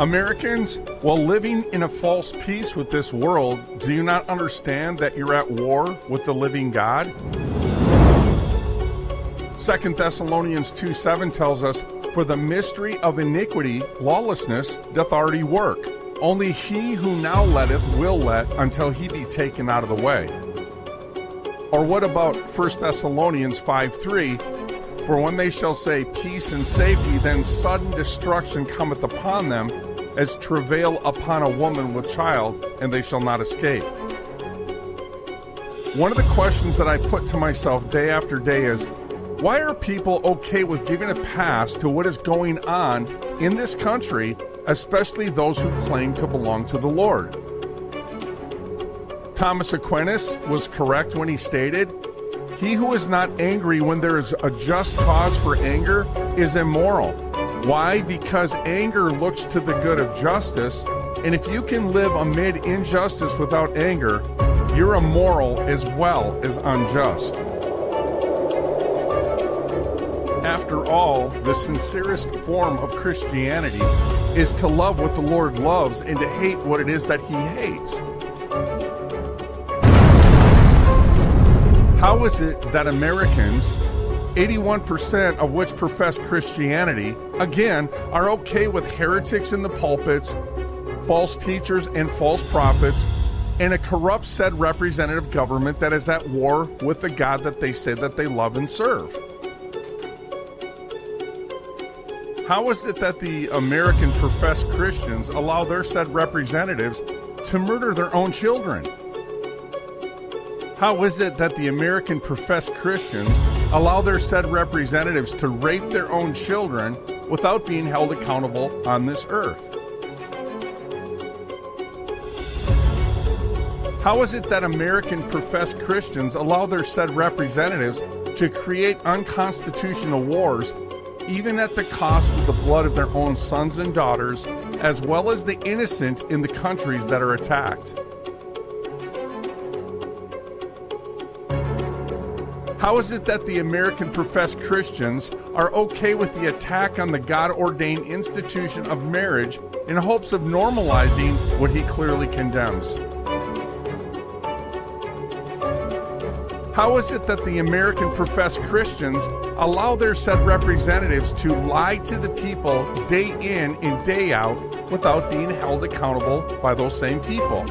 Americans, while living in a false peace with this world, do you not understand that you're at war with the living God? 2 Thessalonians 2:7 tells us, "For the mystery of iniquity, lawlessness, doth already work. Only he who now letteth will let until he be taken out of the way." Or what about 1 Thessalonians 5:3? "For when they shall say peace and safety, then sudden destruction cometh upon them, as travail upon a woman with child, and they shall not escape." One of the questions that I put to myself day after day is, why are people okay with giving a pass to what is going on in this country, especially those who claim to belong to the Lord? Thomas Aquinas was correct when he stated, "He who is not angry when there is a just cause for anger is immoral." Why? Because anger looks to the good of justice, and if you can live amid injustice without anger, you're immoral as well as unjust. After all, the sincerest form of Christianity is to love what the Lord loves and to hate what it is that He hates. How is it that Americans, 81% of which profess Christianity, again, are okay with heretics in the pulpits, false teachers and false prophets, and a corrupt said representative government that is at war with the God that they say that they love and serve? How is it that the American professed Christians allow their said representatives to murder their own children? How is it that the American professed Christians allow their said representatives to rape their own children without being held accountable on this earth? How is it that American professed Christians allow their said representatives to create unconstitutional wars, even at the cost of the blood of their own sons and daughters, as well as the innocent in the countries that are attacked? How is it that the American professed Christians are okay with the attack on the God-ordained institution of marriage in hopes of normalizing what He clearly condemns? How is it that the American professed Christians allow their said representatives to lie to the people day in and day out without being held accountable by those same people?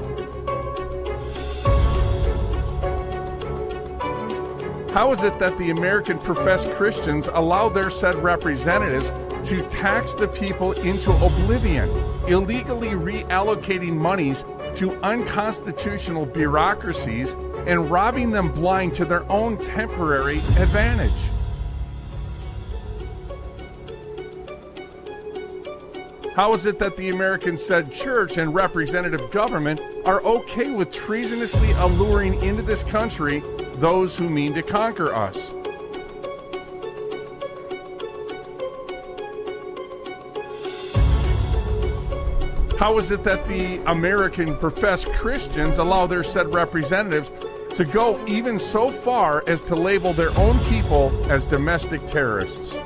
How is it that the American professed Christians allow their said representatives to tax the people into oblivion, illegally reallocating monies to unconstitutional bureaucracies and robbing them blind to their own temporary advantage? How is it that the American said church and representative government are okay with treasonously alluring into this country those who mean to conquer us? How is it that the American professed Christians allow their said representatives to go even so far as to label their own people as domestic terrorists?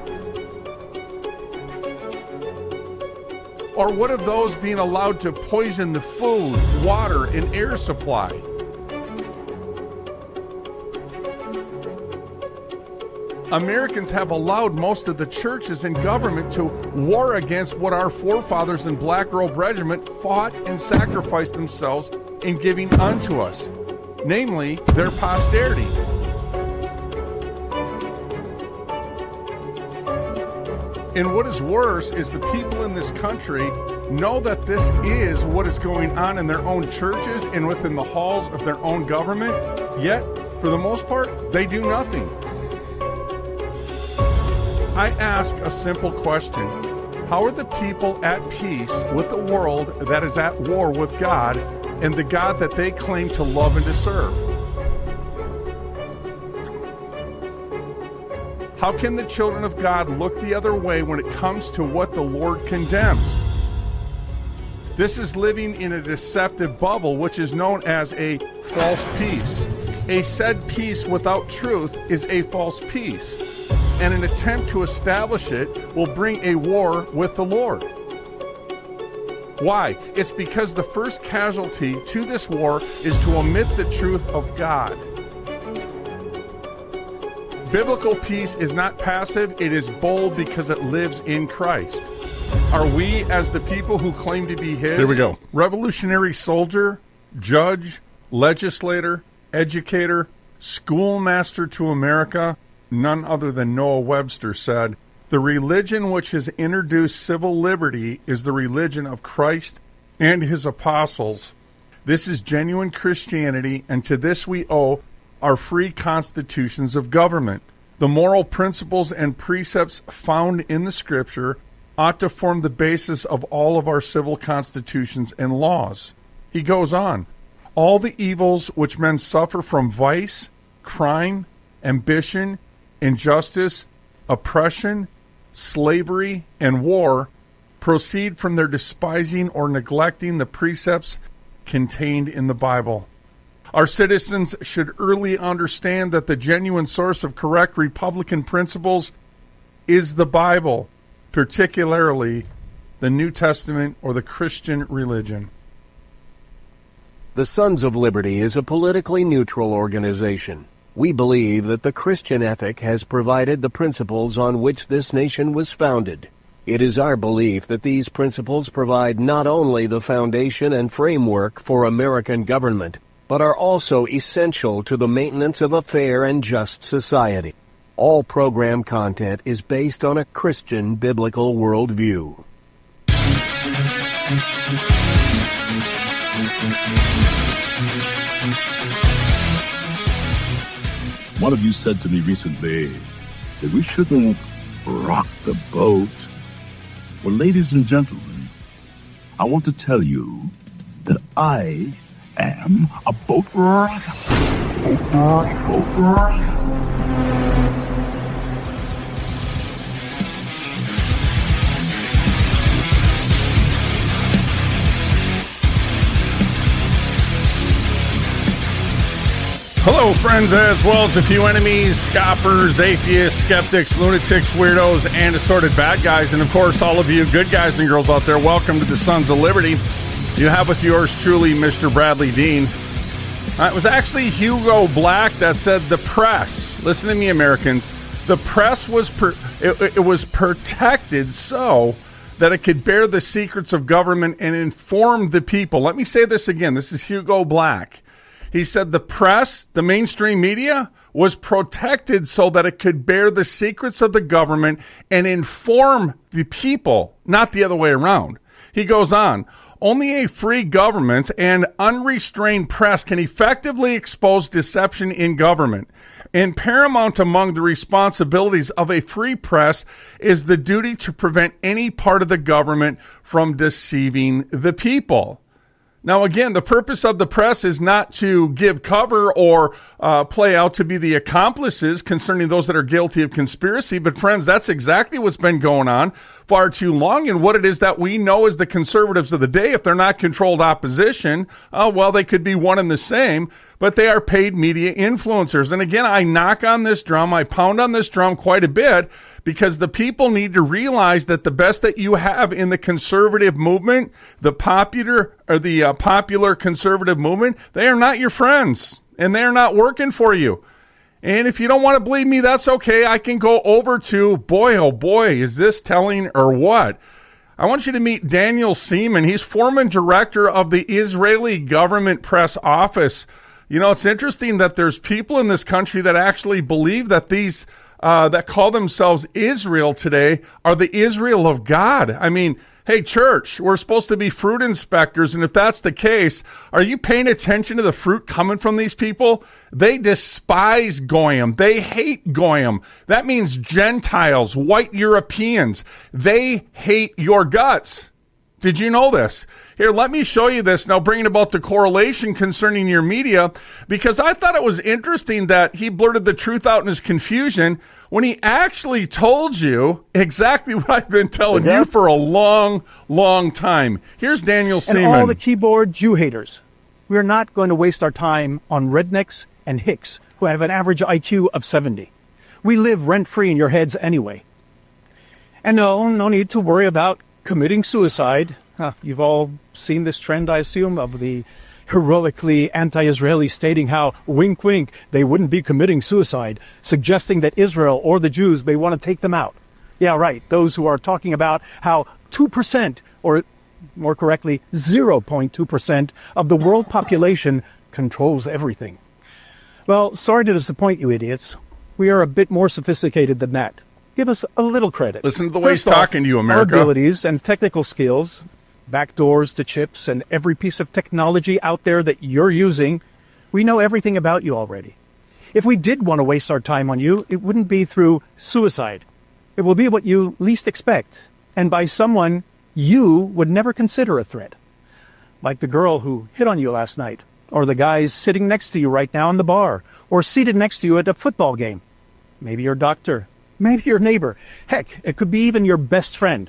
Or what of those being allowed to poison the food, water, and air supply? Americans have allowed most of the churches and government to war against what our forefathers in Black Robe Regiment fought and sacrificed themselves in giving unto us, namely their posterity. And what is worse is the people in this country know that this is what is going on in their own churches and within the halls of their own government, yet, for the most part, they do nothing. I ask a simple question. How are the people at peace with the world that is at war with God and the God that they claim to love and to serve? How can the children of God look the other way when it comes to what the Lord condemns? This is living in a deceptive bubble, which is known as a false peace. A said peace without truth is a false peace, and an attempt to establish it will bring a war with the Lord. Why? It's because the first casualty to this war is to omit the truth of God. Biblical peace is not passive, it is bold because it lives in Christ. Are we, as the people who claim to be His, here we go, revolutionary soldier, judge, legislator, educator, schoolmaster to America? None other than Noah Webster said, "The religion which has introduced civil liberty is the religion of Christ and His apostles. This is genuine Christianity, and to this we owe our free constitutions of government. The moral principles and precepts found in the Scripture ought to form the basis of all of our civil constitutions and laws." He goes on, "All the evils which men suffer from vice, crime, ambition, injustice, oppression, slavery, and war proceed from their despising or neglecting the precepts contained in the Bible. Our citizens should early understand that the genuine source of correct Republican principles is the Bible, particularly the New Testament or the Christian religion." The Sons of Liberty is a politically neutral organization. We believe that the Christian ethic has provided the principles on which this nation was founded. It is our belief that these principles provide not only the foundation and framework for American government, but are also essential to the maintenance of a fair and just society. All program content is based on a Christian biblical worldview. One of you said to me recently that we shouldn't rock the boat. Well, ladies and gentlemen, I want to tell you that I am a boat rocker. Boat rocker. Hello, friends, as well as a few enemies, scoffers, atheists, skeptics, lunatics, weirdos, and assorted bad guys. And, of course, all of you good guys and girls out there, welcome to the Sons of Liberty. You have with yours truly, Mr. Bradley Dean. It was actually Hugo Black that said the press, listen to me, Americans, the press was it was protected so that it could bear the secrets of government and inform the people. Let me say this again. This is Hugo Black. He said the press, the mainstream media, was protected so that it could bear the secrets of the government and inform the people, not the other way around. He goes on, only a free government and unrestrained press can effectively expose deception in government. And paramount among the responsibilities of a free press is the duty to prevent any part of the government from deceiving the people. Now, again, the purpose of the press is not to give cover or play out to be the accomplices concerning those that are guilty of conspiracy. But, friends, that's exactly what's been going on far too long. And what it is that we know as the conservatives of the day, if they're not controlled opposition, well, they could be one and the same. But they are paid media influencers. And again, I knock on this drum, I pound on this drum quite a bit because the people need to realize that the best that you have in the conservative movement, the popular conservative movement, they are not your friends and they are not working for you. And if you don't want to believe me, that's okay. I can go over to, boy, oh boy, is this telling or what? I want you to meet Daniel Seaman. He's former director of the Israeli government press office. You know, it's interesting that there's people in this country that actually believe that these that call themselves Israel today are the Israel of God. I mean, hey, church, we're supposed to be fruit inspectors, and if that's the case, are you paying attention to the fruit coming from these people? They despise Goyim. They hate Goyim. That means Gentiles, white Europeans. They hate your guts. Did you know this? Here, let me show you this now, bringing about the correlation concerning your media, because I thought it was interesting that he blurted the truth out in his confusion when he actually told you exactly what I've been telling you for a long, long time. Here's Daniel Seaman. And all the keyboard Jew haters. We're not going to waste our time on rednecks and hicks who have an average IQ of 70. We live rent-free in your heads anyway. And no need to worry about committing suicide. You've all seen this trend, I assume, of the heroically anti-Israeli stating how, wink, wink, they wouldn't be committing suicide, suggesting that Israel or the Jews may want to take them out. Yeah, right. Those who are talking about how 2%, or more correctly, 0.2% of the world population controls everything. Well, sorry to disappoint you, idiots. We are a bit more sophisticated than that. Give us a little credit. Listen to the way he's talking to you, America. Our abilities and technical skills, backdoors to chips, and every piece of technology out there that you're using, we know everything about you already. If we did want to waste our time on you, it wouldn't be through suicide. It will be what you least expect, and by someone you would never consider a threat. Like the girl who hit on you last night, or the guys sitting next to you right now in the bar, or seated next to you at a football game. Maybe your doctor, maybe your neighbor. Heck, it could be even your best friend.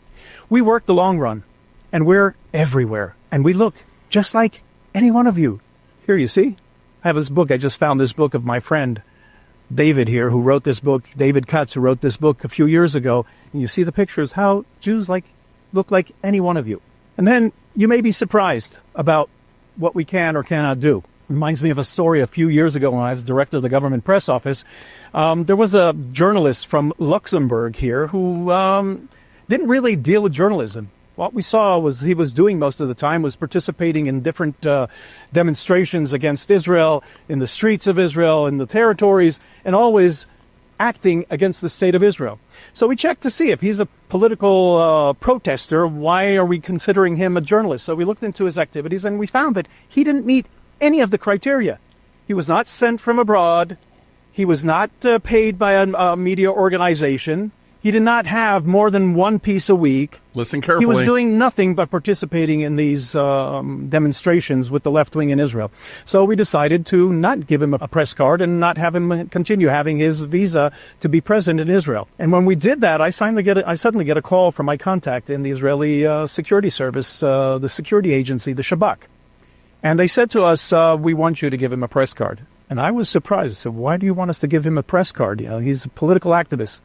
We work the long run, and we're everywhere, and we look just like any one of you. Here, you see? I have this book. I just found this book of my friend David here, who wrote this book, David Katz, who wrote this book a few years ago. And you see the pictures, how Jews look like any one of you. And then you may be surprised about what we can or cannot do. Reminds me of a story a few years ago when I was director of the government press office. There was a journalist from Luxembourg here who didn't really deal with journalism. What we saw was he was doing most of the time was participating in different demonstrations against Israel, in the streets of Israel, in the territories, and always acting against the state of Israel. So we checked to see if he's a political protester, why are we considering him a journalist? So we looked into his activities, and we found that he didn't meet any of the criteria. He was not sent from abroad. He was not paid by a media organization. He did not have more than one piece a week. Listen carefully. He was doing nothing but participating in these demonstrations with the left wing in Israel. So we decided to not give him a press card and not have him continue having his visa to be present in Israel. And when we did that, I suddenly get a call from my contact in the Israeli security service, the security agency, the Shabak. And they said to us, we want you to give him a press card. And I was surprised. I said, why do you want us to give him a press card? You know, he's a political activist.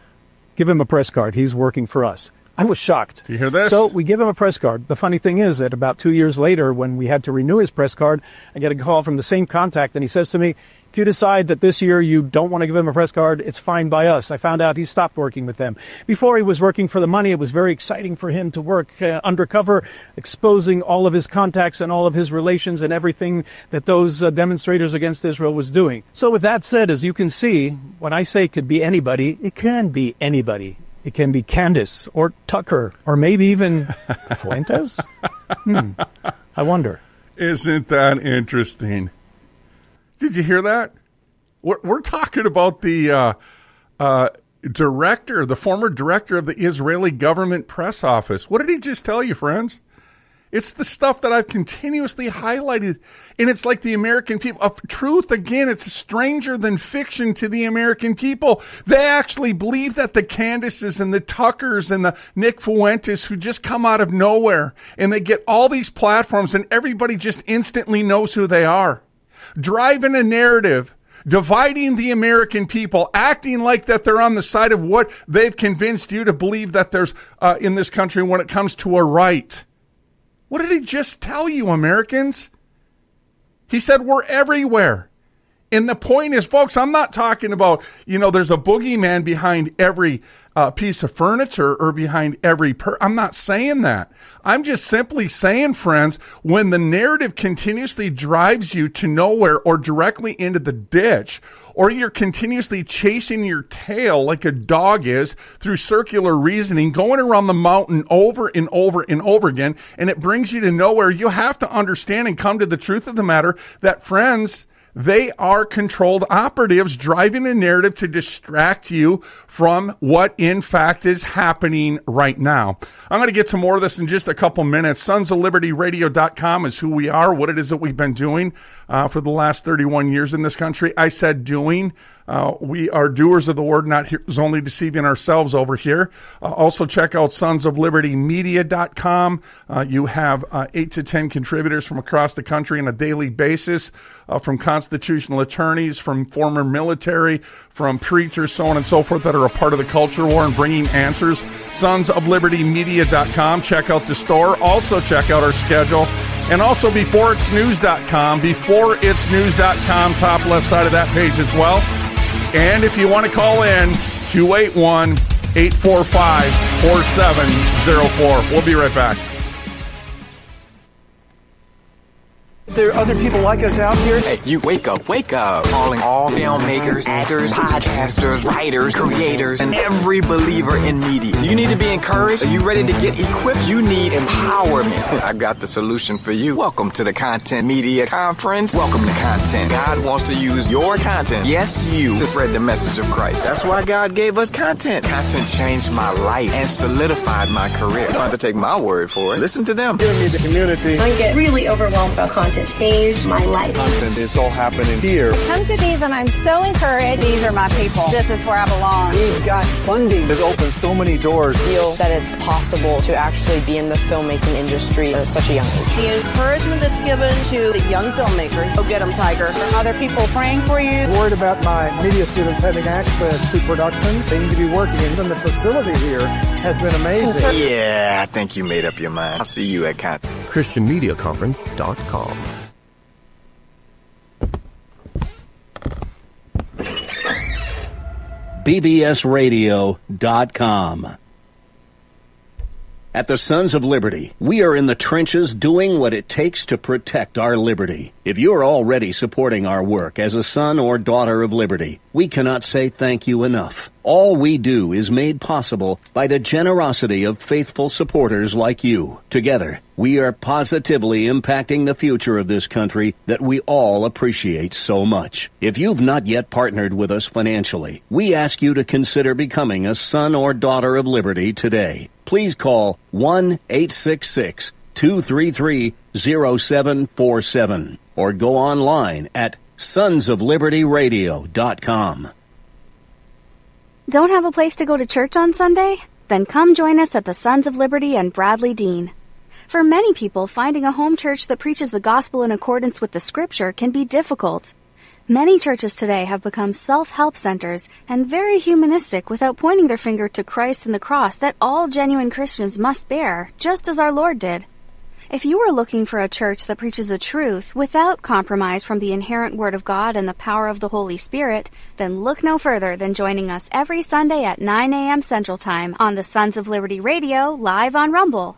Give him a press card. He's working for us. I was shocked. Do you hear this? So we give him a press card. The funny thing is that about 2 years later, when we had to renew his press card, I get a call from the same contact, and he says to me, if you decide that this year you don't want to give him a press card, it's fine by us. I found out he stopped working with them. Before he was working for the money, it was very exciting for him to work undercover, exposing all of his contacts and all of his relations and everything that those demonstrators against Israel was doing. So with that said, as you can see, when I say it could be anybody, it can be anybody. It can be Candace or Tucker or maybe even Fuentes. I wonder. Isn't that interesting? Did you hear that? We're talking about the director, the former director of the Israeli government press office. What did he just tell you, friends? It's the stuff that I've continuously highlighted. And it's like the American people. Of truth, again, it's stranger than fiction to the American people. They actually believe that the Candaces and the Tuckers and the Nick Fuentes who just come out of nowhere and they get all these platforms and everybody just instantly knows who they are. Driving a narrative, dividing the American people, acting like that they're on the side of what they've convinced you to believe that there's in this country when it comes to a right. What did he just tell you, Americans? He said we're everywhere. And the point is, folks, I'm not talking about, there's a boogeyman behind every piece of furniture or behind every I'm not saying that. I'm just simply saying, friends, when the narrative continuously drives you to nowhere or directly into the ditch, or you're continuously chasing your tail like a dog is through circular reasoning, going around the mountain over and over and over again, and it brings you to nowhere, you have to understand and come to the truth of the matter that, friends, they are controlled operatives driving a narrative to distract you from what, in fact, is happening right now. I'm going to get to more of this in just a couple minutes. SonsofLibertyRadio.com is who we are, what it is that we've been doing for the last 31 years in this country. I said doing. We are doers of the word, not only deceiving ourselves over here. Also check out sonsoflibertymedia.com. You have 8 to 10 contributors from across the country on a daily basis, from constitutional attorneys, from former military, from preachers, so on and so forth, that are a part of the culture war and bringing answers. sonsoflibertymedia.com. Check out the store. Also check out our schedule. And also beforeitsnews.com. Beforeitsnews.com, top left side of that page as well. And if you want to call in, 281-845-4704. We'll be right back. There are other people like us out here. Hey, you wake up. Calling all filmmakers, actors, podcasters, writers, creators, and every believer in media. Do you need to be encouraged? Are you ready to get equipped? You need empowerment. I've got the solution for you. Welcome to the Content Media Conference. Welcome to Content. God wants to use your content, yes, you, to spread the message of Christ. That's why God gave us content. Content changed my life and solidified my career. You don't have to take my word for it. Listen to them. Give me the community. I get really overwhelmed about content. Changed my life. Content is all happening here. Come to these and I'm so encouraged. These are my people. This is where I belong. We've got funding. It's opened so many doors. Feel that it's possible to actually be in the filmmaking industry at such a young age. The encouragement that's given to the young filmmakers. Go get them, Tiger. Other people praying for you. I'm worried about my media students having access to productions. They need to be working. Even the facility here has been amazing. Yeah, I think you made up your mind. I'll see you at Content. ChristianMediaConference.com. BBSRadio.com. At the Sons of Liberty, we are in the trenches doing what it takes to protect our liberty. If you're already supporting our work as a son or daughter of liberty, we cannot say thank you enough. All we do is made possible by the generosity of faithful supporters like you. Together, we are positively impacting the future of this country that we all appreciate so much. If you've not yet partnered with us financially, we ask you to consider becoming a son or daughter of liberty today. Please call 1-866-233-0747 or go online at sonsoflibertyradio.com. Don't have a place to go to church on Sunday? Then come join us at the Sons of Liberty and Bradley Dean. For many people, finding a home church that preaches the gospel in accordance with the scripture can be difficult. Many churches today have become self-help centers and very humanistic without pointing their finger to Christ and the cross that all genuine Christians must bear, just as our Lord did. If you are looking for a church that preaches the truth without compromise from the inherent Word of God and the power of the Holy Spirit, then look no further than joining us every Sunday at 9 a.m. Central Time on the Sons of Liberty Radio, live on Rumble.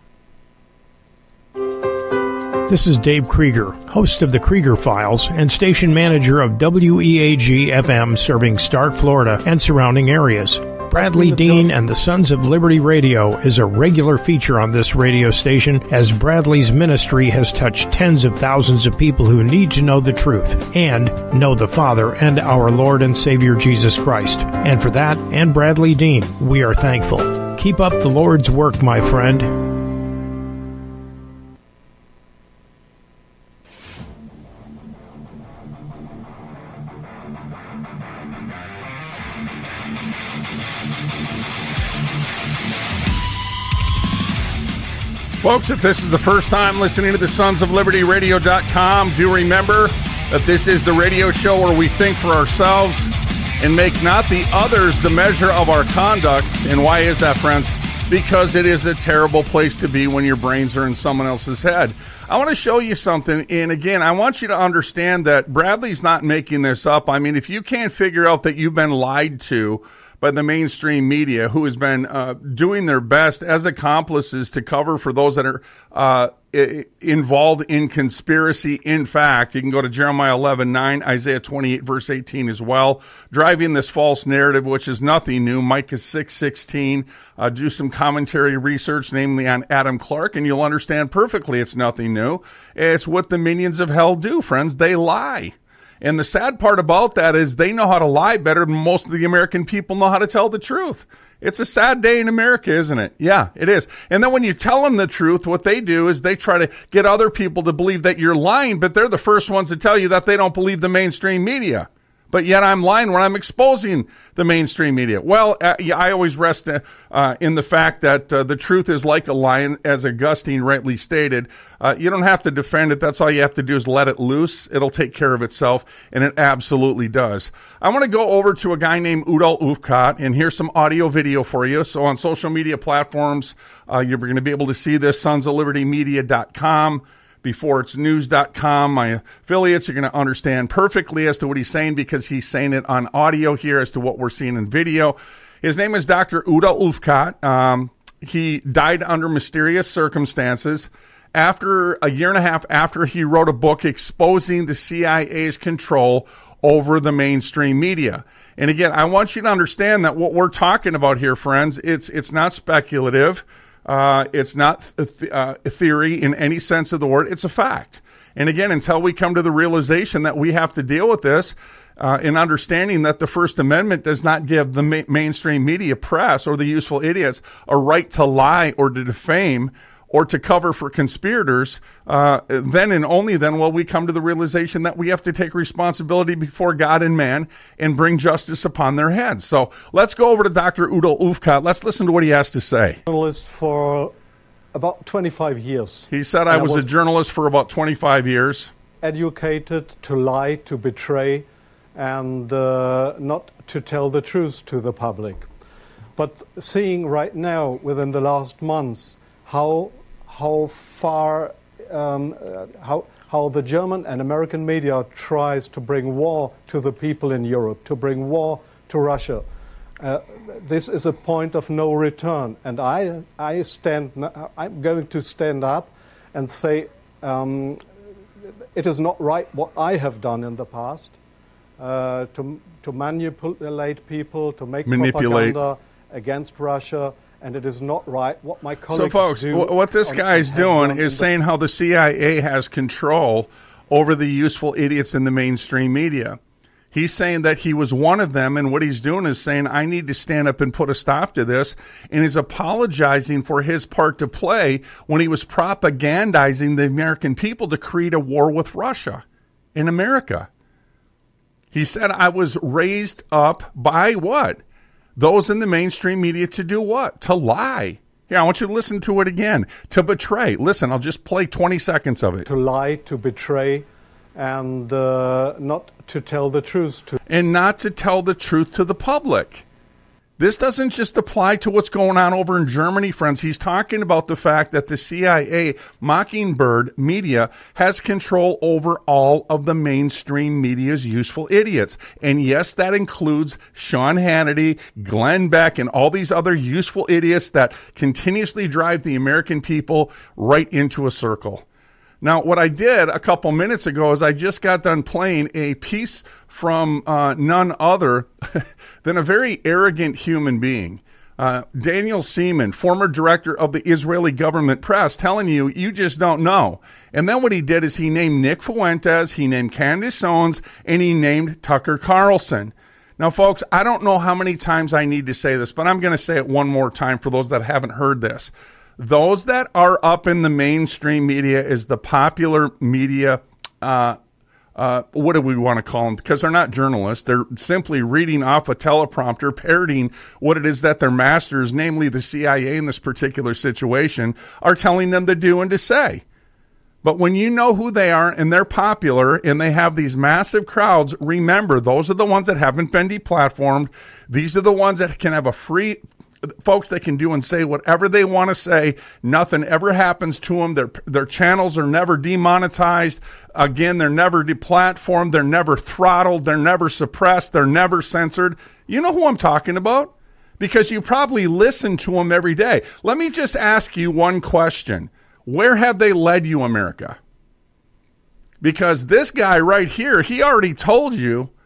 This is Dave Krieger, host of the Krieger Files and station manager of WEAG-FM serving Stark, Florida and surrounding areas. Bradley Dean and the Sons of Liberty Radio is a regular feature on this radio station, as Bradley's ministry has touched tens of thousands of people who need to know the truth and know the Father and our Lord and Savior Jesus Christ. And for that and Bradley Dean, we are thankful. Keep up the Lord's work, my friend. Folks, if this is the first time listening to the Sons of Liberty Radio.com, do remember that this is the radio show where we think for ourselves and make not the others the measure of our conduct. And why is that, friends? Because it is a terrible place to be when your brains are in someone else's head. I want to show you something, and again, I want you to understand that Bradley's not making this up. I mean, if you can't figure out that you've been lied to by the mainstream media, who has been doing their best as accomplices to cover for those that are involved in conspiracy. In fact, you can go to Jeremiah 11:9, Isaiah 28, verse 18 as well. Driving this false narrative, which is nothing new. Micah 6:16. Do some commentary research, namely on Adam Clark, and you'll understand perfectly it's nothing new. It's what the minions of hell do, friends. They lie. And the sad part about that is they know how to lie better than most of the American people know how to tell the truth. It's a sad day in America, isn't it? Yeah, it is. And then when you tell them the truth, what they do is they try to get other people to believe that you're lying, but they're the first ones to tell you that they don't believe the mainstream media. But yet I'm lying when I'm exposing the mainstream media. Well, I always rest in the fact that the truth is like a lion, as Augustine rightly stated. You don't have to defend it. That's all you have to do is let it loose. It'll take care of itself, and it absolutely does. I want to go over to a guy named Udal Ufkat, and here's some audio video for you. So on social media platforms, you're going to be able to see this, sonsoflibertymedia.com. Before it's news.com. My affiliates are going to understand perfectly as to what he's saying because he's saying it on audio here as to what we're seeing in video. His name is Dr. Udal Ufkat. He died under mysterious circumstances after a year and a half after he wrote a book exposing the CIA's control over the mainstream media. And again, I want you to understand that what we're talking about here, friends, it's not speculative. It's not a theory in any sense of the word. It's a fact. And again, until we come to the realization that we have to deal with this, in understanding that the First Amendment does not give the mainstream media press or the useful idiots a right to lie or to defame or to cover for conspirators, then and only then will we come to the realization that we have to take responsibility before God and man and bring justice upon their heads. So let's go over to Dr. Udal Ufkat. Let's listen to what he has to say. Journalist for about 25 years. He said, I was a journalist for about 25 years. Educated to lie, to betray, and not to tell the truth to the public. But seeing right now, within the last months, how far how the German and American media tries to bring war to the people in Europe, to bring war to Russia. This is a point of no return, and I'm going to stand up and say it is not right what I have done in the past to manipulate people, to make propaganda against Russia. And it is not right what my colleagues do. So, folks, what this guy's doing is saying how the CIA has control over the useful idiots in the mainstream media. He's saying that he was one of them, and what he's doing is saying, I need to stand up and put a stop to this, and he's apologizing for his part to play when he was propagandizing the American people to create a war with Russia in America. He said, I was raised up by what? Those in the mainstream media to do what? To lie. Yeah, I want you to listen to it again. To betray. Listen, I'll just play 20 seconds of it. To lie, to betray, and not to tell the truth. And not to tell the truth to the public. This doesn't just apply to what's going on over in Germany, friends. He's talking about the fact that the CIA Mockingbird media has control over all of the mainstream media's useful idiots. And yes, that includes Sean Hannity, Glenn Beck, and all these other useful idiots that continuously drive the American people right into a circle. Now, what I did a couple minutes ago is I just got done playing a piece from none other than a very arrogant human being. Daniel Seaman, former director of the Israeli government press, telling you, you just don't know. And then what he did is he named Nick Fuentes, he named Candace Owens, and he named Tucker Carlson. Now, folks, I don't know how many times I need to say this, but I'm going to say it one more time for those that haven't heard this. Those that are up in the mainstream media is the popular media, what do we want to call them? Because they're not journalists. They're simply reading off a teleprompter, parroting what it is that their masters, namely the CIA in this particular situation, are telling them to do and to say. But when you know who they are and they're popular and they have these massive crowds, remember, those are the ones that haven't been deplatformed. These are the ones that can have a free... Folks, they can do and say whatever they want to say. Nothing ever happens to them. Their channels are never demonetized. Again, they're never deplatformed. They're never throttled. They're never suppressed. They're never censored. You know who I'm talking about? Because you probably listen to them every day. Let me just ask you one question. Where have they led you, America? Because this guy right here, he already told you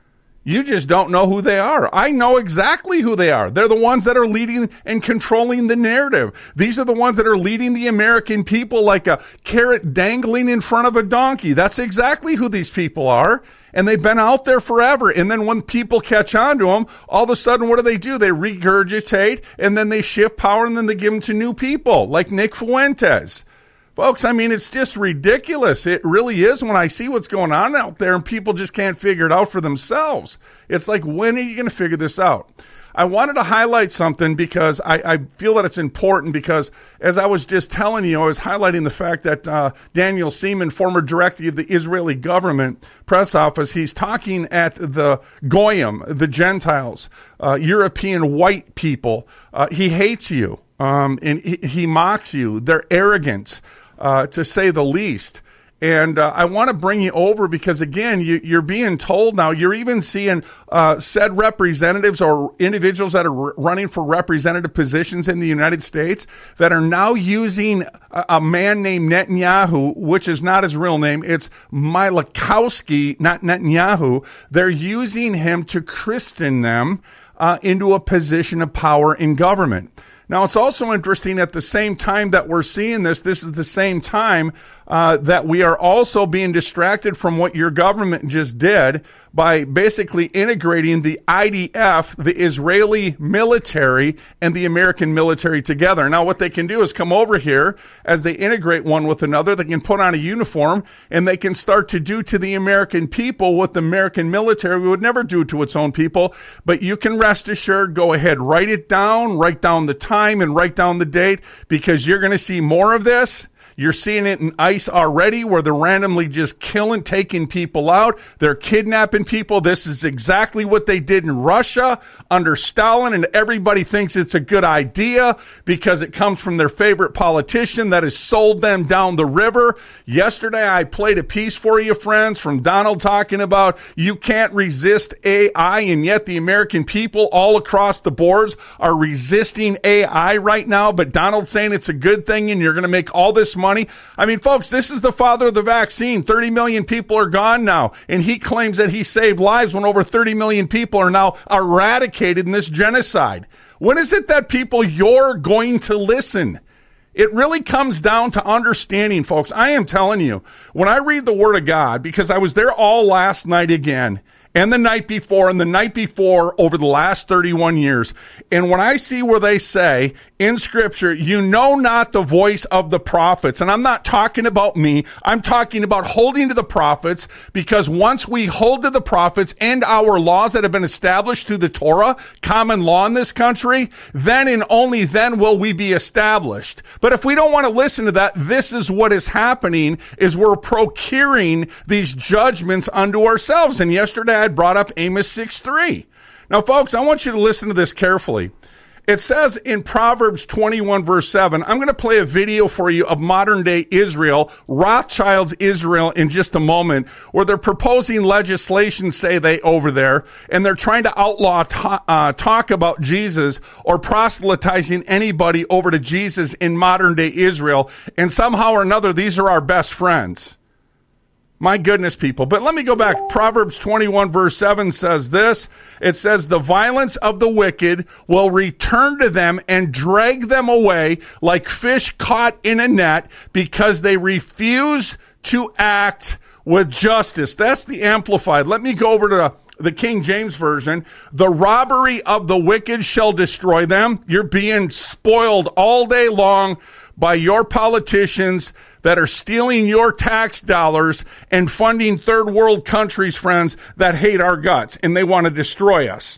You just don't know who they are. I know exactly who they are. They're the ones that are leading and controlling the narrative. These are the ones that are leading the American people like a carrot dangling in front of a donkey. That's exactly who these people are. And they've been out there forever. And then when people catch on to them, all of a sudden, what do? They regurgitate, and then they shift power, and then they give them to new people, like Nick Fuentes. Folks, I mean, it's just ridiculous. It really is when I see what's going on out there and people just can't figure it out for themselves. It's like, when are you going to figure this out? I wanted to highlight something because I feel that it's important, because as I was just telling you, I was highlighting the fact that Daniel Seaman, former director of the Israeli government press office, he's talking at the Goyim, the Gentiles, European white people. He hates you, and he mocks you. They're arrogant, to say the least. And I want to bring you over because, again, you're being told now, you're even seeing said representatives or individuals that are running for representative positions in the United States that are now using a man named Netanyahu, which is not his real name. It's Mielikowski, not Netanyahu. They're using him to christen them into a position of power in government. Now, it's also interesting, at the same time that we're seeing this is the same time that we are also being distracted from what your government just did by basically integrating the IDF, the Israeli military, and the American military together. Now, what they can do is come over here as they integrate one with another. They can put on a uniform, and they can start to do to the American people what the American military would never do to its own people. But you can rest assured, go ahead, write it down, write down the time, and write down the date, because you're going to see more of this. You're seeing it in ICE already, where they're randomly just taking people out. They're kidnapping people. This is exactly what they did in Russia under Stalin, and everybody thinks it's a good idea because it comes from their favorite politician that has sold them down the river. Yesterday, I played a piece for you, friends, from Donald talking about you can't resist AI, and yet the American people all across the boards are resisting AI right now, but Donald's saying it's a good thing and you're going to make all this money. I mean, folks, this is the father of the vaccine. 30 million people are gone now, and he claims that he saved lives when over 30 million people are now eradicated in this genocide. When is it that people, you're going to listen? It really comes down to understanding, folks. I am telling you, when I read the Word of God, because I was there all last night again, and the night before, over the last 31 years. And when I see where they say in Scripture, you know not the voice of the prophets, and I'm not talking about me, I'm talking about holding to the prophets, because once we hold to the prophets and our laws that have been established through the Torah, common law in this country, then and only then will we be established. But if we don't want to listen to that, this is what is happening, is we're procuring these judgments unto ourselves. And yesterday I brought up Amos 6:3. Now, folks, I want you to listen to this carefully. It says in Proverbs 21, verse 7, I'm going to play a video for you of modern-day Israel, Rothschild's Israel, in just a moment, where they're proposing legislation, say they, over there, and they're trying to outlaw talk about Jesus or proselytizing anybody over to Jesus in modern-day Israel, and somehow or another, these are our best friends. My goodness, people. But let me go back. Proverbs 21, verse 7 says this. It says, the violence of the wicked will return to them and drag them away like fish caught in a net, because they refuse to act with justice. That's the Amplified. Let me go over to the King James Version. The robbery of the wicked shall destroy them. You're being spoiled all day long by your politicians that are stealing your tax dollars and funding third world countries, friends, that hate our guts, and they want to destroy us.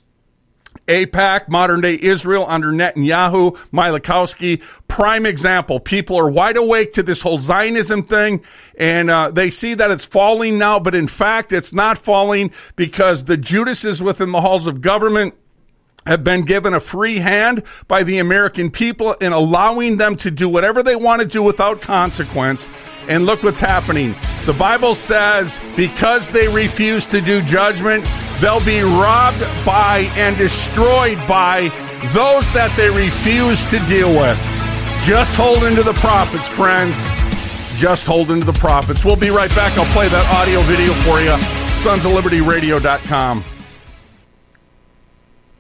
AIPAC, modern day Israel under Netanyahu, Mielikowski, prime example. People are wide awake to this whole Zionism thing, and they see that it's falling now, but in fact, it's not falling, because the Judases within the halls of government have been given a free hand by the American people in allowing them to do whatever they want to do without consequence. And look what's happening. The Bible says, because they refuse to do judgment, they'll be robbed by and destroyed by those that they refuse to deal with. Just hold into the prophets, friends. Just hold into the prophets. We'll be right back. I'll play that audio video for you. SonsOfLibertyRadio.com.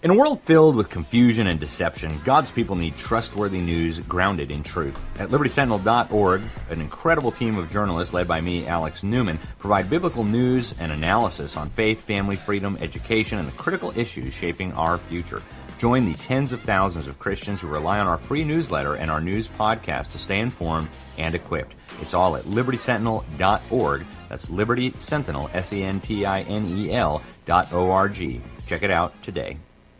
In a world filled with confusion and deception, God's people need trustworthy news grounded in truth. At LibertySentinel.org, an incredible team of journalists led by me, Alex Newman, provide biblical news and analysis on faith, family, freedom, education, and the critical issues shaping our future. Join the tens of thousands of Christians who rely on our free newsletter and our news podcast to stay informed and equipped. It's all at LibertySentinel.org. That's Liberty Sentinel, SENTINEL.org. Check it out today.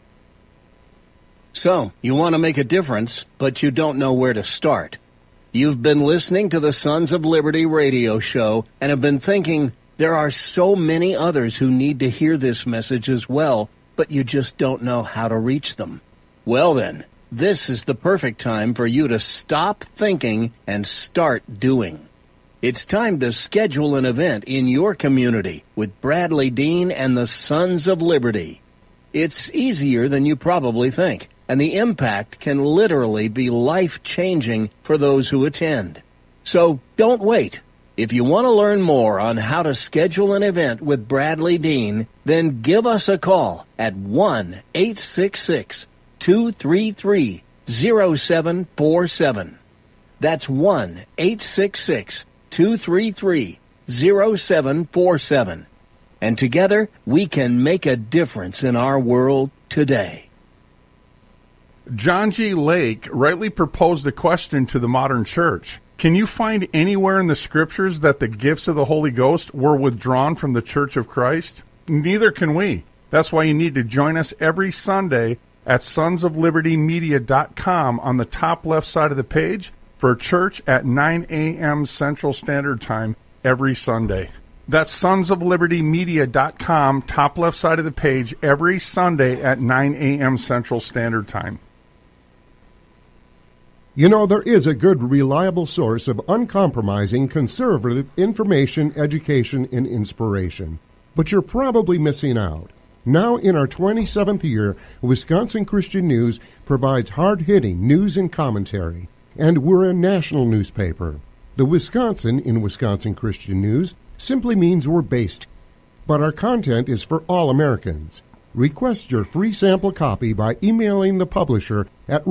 So, you want to make a difference, but you don't know where to start. You've been listening to the Sons of Liberty radio show and have been thinking, there are so many others who need to hear this message as well, but you just don't know how to reach them. Well then, this is the perfect time for you to stop thinking and start doing. It's time to schedule an event in your community with Bradley Dean and the Sons of Liberty. It's easier than you probably think, and the impact can literally be life-changing for those who attend. So don't wait. If you want to learn more on how to schedule an event with Bradley Dean, then give us a call at 1-866-233-0747. That's 1-866-233-0747. And together, we can make a difference in our world today. John G. Lake rightly proposed a question to the modern church. Can you find anywhere in the scriptures that the gifts of the Holy Ghost were withdrawn from the Church of Christ? Neither can we. That's why you need to join us every Sunday at sonsoflibertymedia.com on the top left side of the page for church at 9 a.m. Central Standard Time every Sunday. That's sonsoflibertymedia.com, top left side of the page, every Sunday at 9 a.m. Central Standard Time. You know, there is a good, reliable source of uncompromising, conservative information, education, and inspiration. But you're probably missing out. Now, in our 27th year, Wisconsin Christian News provides hard-hitting news and commentary. And we're a national newspaper. The Wisconsin in Wisconsin Christian News simply means we're based. But our content is for all Americans. Request your free sample copy by emailing the publisher at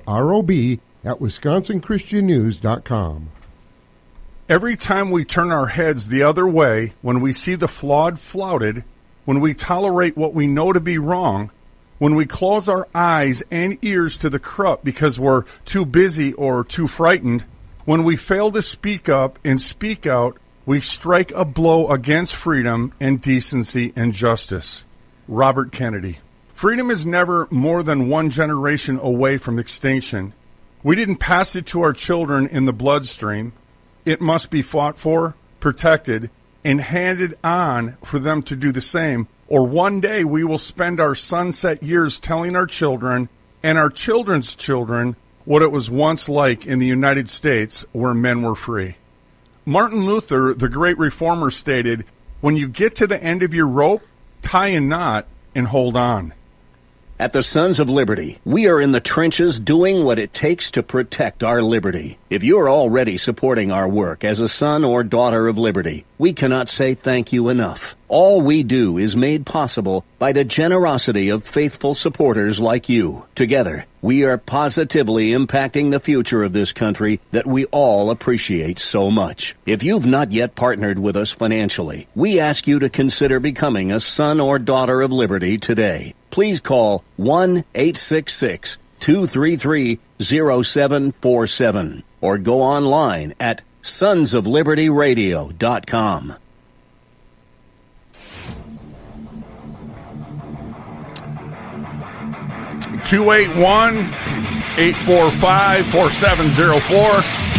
rob@wisconsinchristiannews.com. Every time we turn our heads the other way, when we see the flawed flouted, when we tolerate what we know to be wrong, when we close our eyes and ears to the corrupt because we're too busy or too frightened, when we fail to speak up and speak out, we strike a blow against freedom and decency and justice. Robert Kennedy. Freedom is never more than one generation away from extinction. We didn't pass it to our children in the bloodstream. It must be fought for, protected, and handed on for them to do the same. Or one day we will spend our sunset years telling our children and our children's children what it was once like in the United States where men were free. Martin Luther, the great reformer, stated, "When you get to the end of your rope, tie a knot and hold on." At the Sons of Liberty, we are in the trenches doing what it takes to protect our liberty. If you are already supporting our work as a son or daughter of liberty, we cannot say thank you enough. All we do is made possible by the generosity of faithful supporters like you. Together, we are positively impacting the future of this country that we all appreciate so much. If you've not yet partnered with us financially, we ask you to consider becoming a son or daughter of liberty today. Please call 1-866-233-0747 or go online at sonsoflibertyradio.com. (281-845-4704)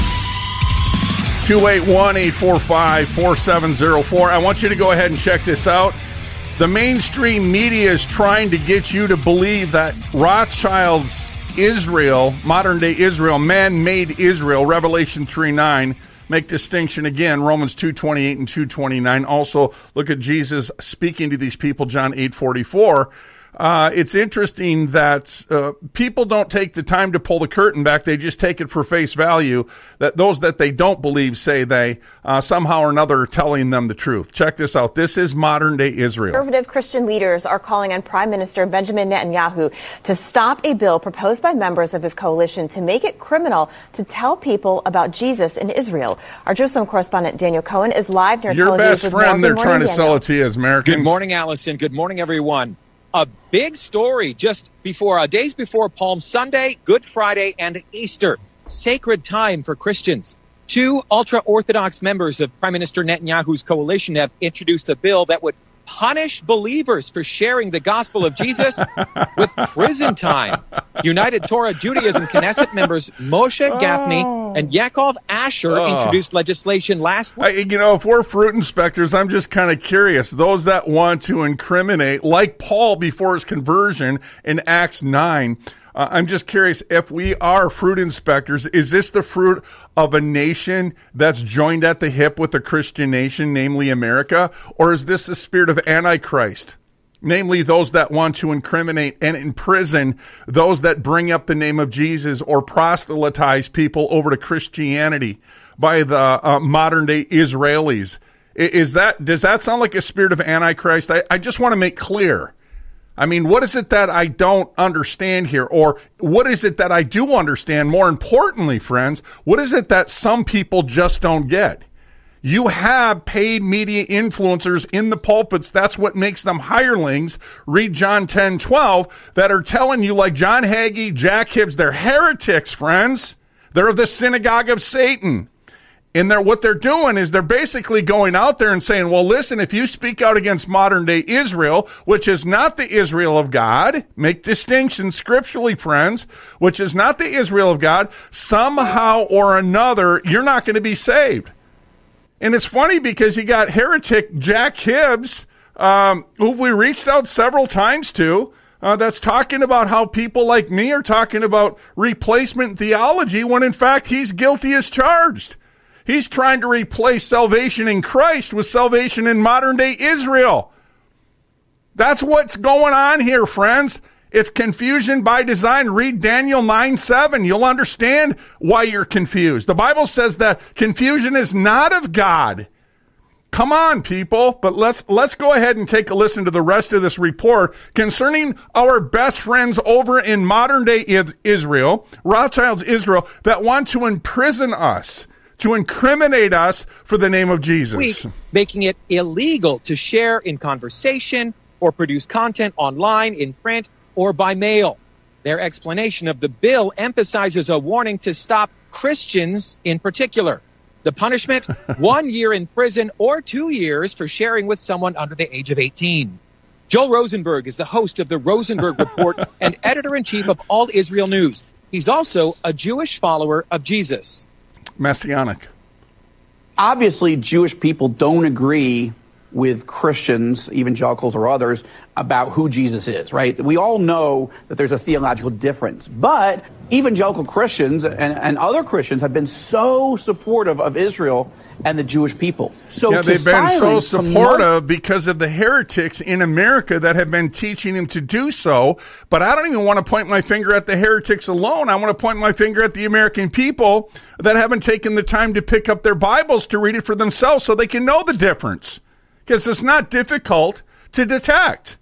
281-845-4704. I want you to go ahead and check this out. The mainstream media is trying to get you to believe that Rothschild's Israel, modern-day Israel, man-made Israel, Revelation 3:9, make distinction again, Romans 2:28 and 2:29. Also, look at Jesus speaking to these people, John 8:44. It's interesting that people don't take the time to pull the curtain back. They just take it for face value, that those that they don't believe say they somehow or another are telling them the truth. Check this out. This is modern-day Israel. Conservative Christian leaders are calling on Prime Minister Benjamin Netanyahu to stop a bill proposed by members of his coalition to make it criminal to tell people about Jesus in Israel. Our Jerusalem correspondent Daniel Cohen is live near Your Tel Aviv best with friend, more. they're Good trying morning, to sell it to you as Americans. Good morning, Allison. Good morning, everyone. A big story just before, days before Palm Sunday, Good Friday, and Easter. Sacred time for Christians. 2 ultra-Orthodox members of Prime Minister Netanyahu's coalition have introduced a bill that would punish believers for sharing the gospel of Jesus with prison time. United Torah Judaism Knesset members Moshe Gafni and Yaakov Asher introduced legislation last week. If we're fruit inspectors, I'm just kind of curious. Those that want to incriminate, like Paul before his conversion in Acts 9, I'm just curious, if we are fruit inspectors, is this the fruit of a nation that's joined at the hip with a Christian nation, namely America? Or is this the spirit of Antichrist, namely those that want to incriminate and imprison those that bring up the name of Jesus or proselytize people over to Christianity by the modern-day Israelis? Does that sound like a spirit of Antichrist? I just want to make clear. I mean, what is it that I don't understand here? Or what is it that I do understand? More importantly, friends, what is it that some people just don't get? You have paid media influencers in the pulpits. That's what makes them hirelings. Read John 10:12 that are telling you, like John Hagee, Jack Hibbs, they're heretics, friends. They're of the synagogue of Satan. And what they're doing is they're basically going out there and saying, well, listen, if you speak out against modern-day Israel, which is not the Israel of God, make distinctions scripturally, friends, which is not the Israel of God, somehow or another, you're not going to be saved. And it's funny because you got heretic Jack Hibbs, who we reached out several times to, that's talking about how people like me are talking about replacement theology when, in fact, he's guilty as charged. He's trying to replace salvation in Christ with salvation in modern-day Israel. That's what's going on here, friends. It's confusion by design. Read Daniel 9:7. You'll understand why you're confused. The Bible says that confusion is not of God. Come on, people. But let's go ahead and take a listen to the rest of this report concerning our best friends over in modern-day Israel, Rothschild's Israel, that want to imprison us, to incriminate us for the name of Jesus. Making it illegal to share in conversation or produce content online, in print, or by mail. Their explanation of the bill emphasizes a warning to stop Christians in particular. The punishment, 1 year in prison or 2 years for sharing with someone under the age of 18. Joel Rosenberg is the host of the Rosenberg Report and editor-in-chief of All Israel News. He's also a Jewish follower of Jesus. Messianic. Obviously, Jewish people don't agree with Christians, evangelicals or others, about who Jesus is, right? We all know that there's a theological difference. But evangelical Christians and other Christians have been so supportive of Israel and the Jewish people. So yeah, they've been so supportive because of the heretics in America that have been teaching him to do so. But I don't even want to point my finger at the heretics alone. I want to point my finger at the American people that haven't taken the time to pick up their Bibles to read it for themselves so they can know the difference. Because it's not difficult to detect.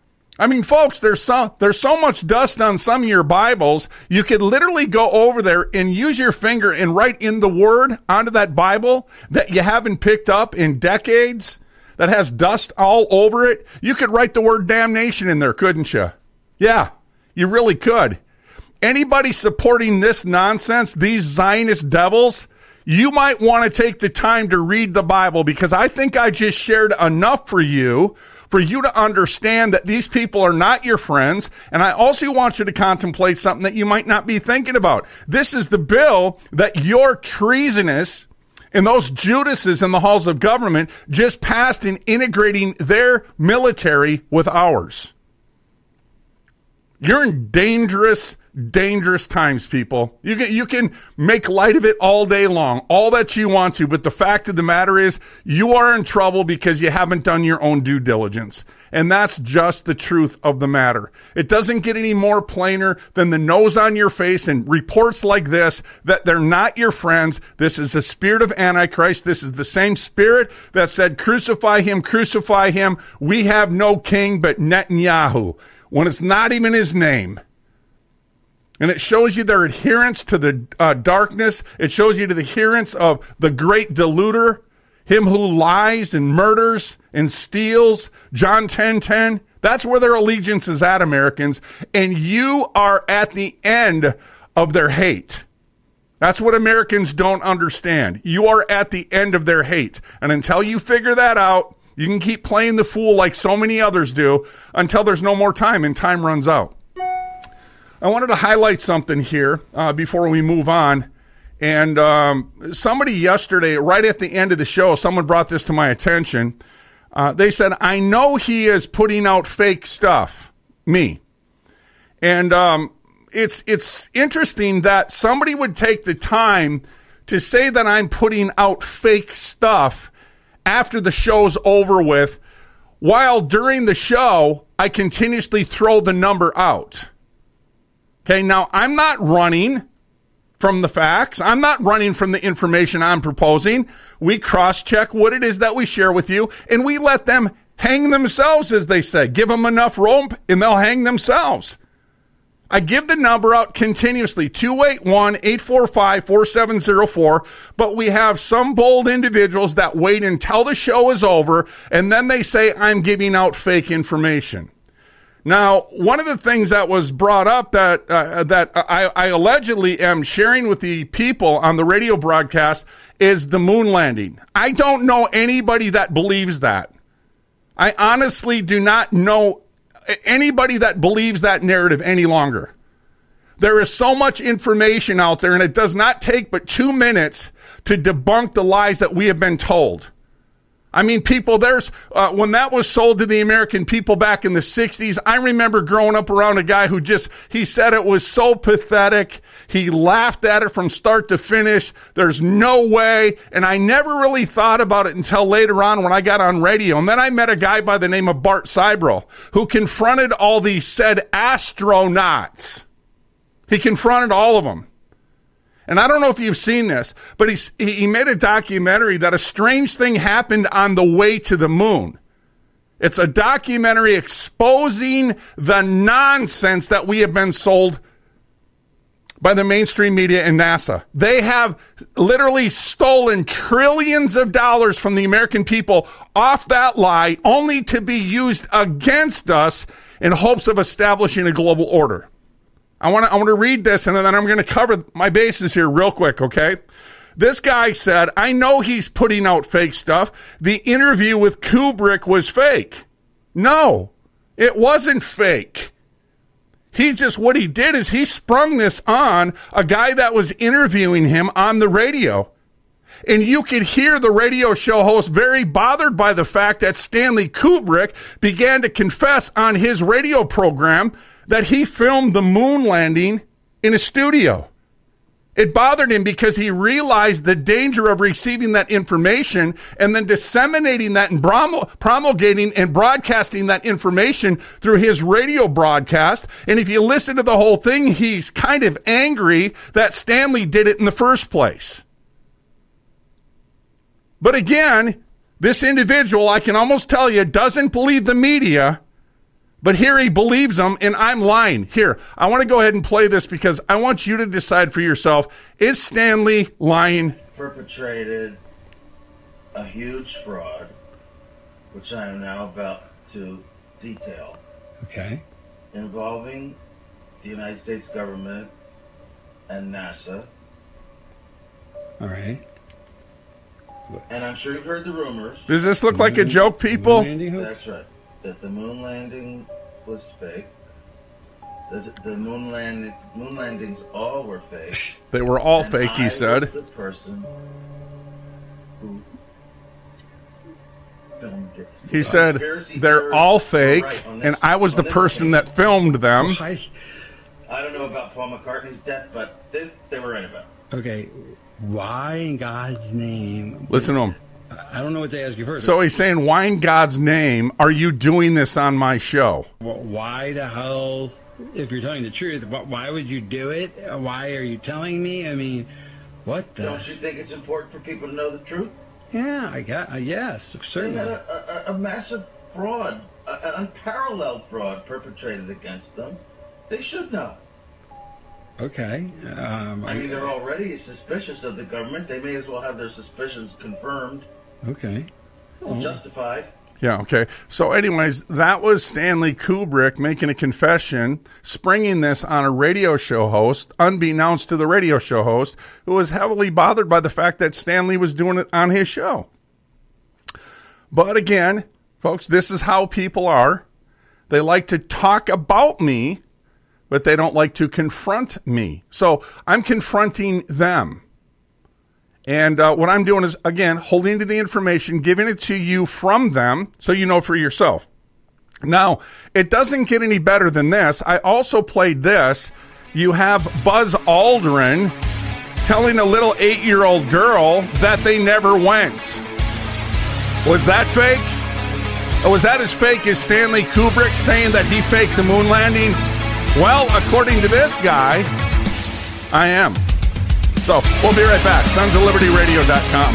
I mean, folks, there's so much dust on some of your Bibles, you could literally go over there and use your finger and write in the word onto that Bible that you haven't picked up in decades, that has dust all over it. You could write the word damnation in there, couldn't you? Yeah, you really could. Anybody supporting this nonsense, these Zionist devils, you might want to take the time to read the Bible, because I think I just shared enough for you to understand that these people are not your friends. And I also want you to contemplate something that you might not be thinking about. This is the bill that your treasonous and those Judases in the halls of government just passed in integrating their military with ours. You're in dangerous times, people. You can make light of it all day long, all that you want to, but the fact of the matter is you are in trouble because you haven't done your own due diligence. And that's just the truth of the matter. It doesn't get any more plainer than the nose on your face and reports like this that they're not your friends. This is the spirit of Antichrist. This is the same spirit that said, crucify him, crucify him. We have no king but Netanyahu, when it's not even his name. And it shows you their adherence to the darkness. It shows you the adherence of the great deluder, him who lies and murders and steals. John 10:10. That's where their allegiance is at, Americans. And you are at the end of their hate. That's what Americans don't understand. You are at the end of their hate. And until you figure that out, you can keep playing the fool like so many others do until there's no more time and time runs out. I wanted to highlight something here before we move on. And somebody yesterday, right at the end of the show, someone brought this to my attention. They said, I know he is putting out fake stuff. Me. And it's interesting that somebody would take the time to say that I'm putting out fake stuff after the show's over with, while during the show, I continuously throw the number out. Okay, now I'm not running from the facts. I'm not running from the information I'm proposing. We cross-check what it is that we share with you, and we let them hang themselves, as they say. Give them enough rope, and they'll hang themselves. I give the number out continuously, 281-845-4704, but we have some bold individuals that wait until the show is over, and then they say I'm giving out fake information. Now, one of the things that was brought up that I allegedly am sharing with the people on the radio broadcast is the moon landing. I don't know anybody that believes that. I honestly do not know anybody that believes that narrative any longer. There is so much information out there, and it does not take but 2 minutes to debunk the lies that we have been told. I mean, people, when that was sold to the American people back in the 60s, I remember growing up around a guy who he said it was so pathetic. He laughed at it from start to finish. There's no way. And I never really thought about it until later on when I got on radio. And then I met a guy by the name of Bart Seibro who confronted all these said astronauts. He confronted all of them. And I don't know if you've seen this, but he made a documentary that a strange thing happened on the way to the moon. It's a documentary exposing the nonsense that we have been sold by the mainstream media and NASA. They have literally stolen trillions of dollars from the American people off that lie, only to be used against us in hopes of establishing a global order. I want to read this, and then I'm going to cover my bases here real quick, okay? This guy said, I know he's putting out fake stuff. The interview with Kubrick was fake. No, it wasn't fake. What he did is he sprung this on a guy that was interviewing him on the radio. And you could hear the radio show host very bothered by the fact that Stanley Kubrick began to confess on his radio program that he filmed the moon landing in a studio. It bothered him because he realized the danger of receiving that information and then disseminating that and promulgating and broadcasting that information through his radio broadcast. And if you listen to the whole thing, he's kind of angry that Stanley did it in the first place. But again, this individual, I can almost tell you, doesn't believe the media. But here he believes them, and I'm lying. Here, I want to go ahead and play this because I want you to decide for yourself, is Stanley lying? Perpetrated a huge fraud, which I am now about to detail. Okay. Involving the United States government and NASA. All right. And I'm sure you've heard the rumors. Does this look like a joke, people? That's right. That the moon landing was fake. The moon landings all were fake. They were all fake, he said. I was the person who filmed it. He said they're all fake, and I was the person that filmed them. I don't know about Paul McCartney's death, but they were right about it. Okay, why in God's name? Listen to him. I don't know what they ask you first. So he's saying, why in God's name are you doing this on my show? Well, why the hell, if you're telling the truth, why would you do it? Why are you telling me? I mean, what the... Don't you think it's important for people to know the truth? Yeah, yes, certainly. They had a massive fraud, an unparalleled fraud perpetrated against them. They should know. Okay. I mean, they're already suspicious of the government. They may as well have their suspicions confirmed. Okay. Justified. Yeah, okay. So anyways, that was Stanley Kubrick making a confession, springing this on a radio show host, unbeknownst to the radio show host, who was heavily bothered by the fact that Stanley was doing it on his show. But again, folks, this is how people are. They like to talk about me, but they don't like to confront me. So I'm confronting them. And what I'm doing is, again, holding to the information, giving it to you from them so you know for yourself. Now, it doesn't get any better than this. I also played this. You have Buzz Aldrin telling a little 8-year-old girl that they never went. Was that fake? Or was that as fake as Stanley Kubrick saying that he faked the moon landing? Well, according to this guy, I am. So, we'll be right back. SonsOfLibertyRadio.com.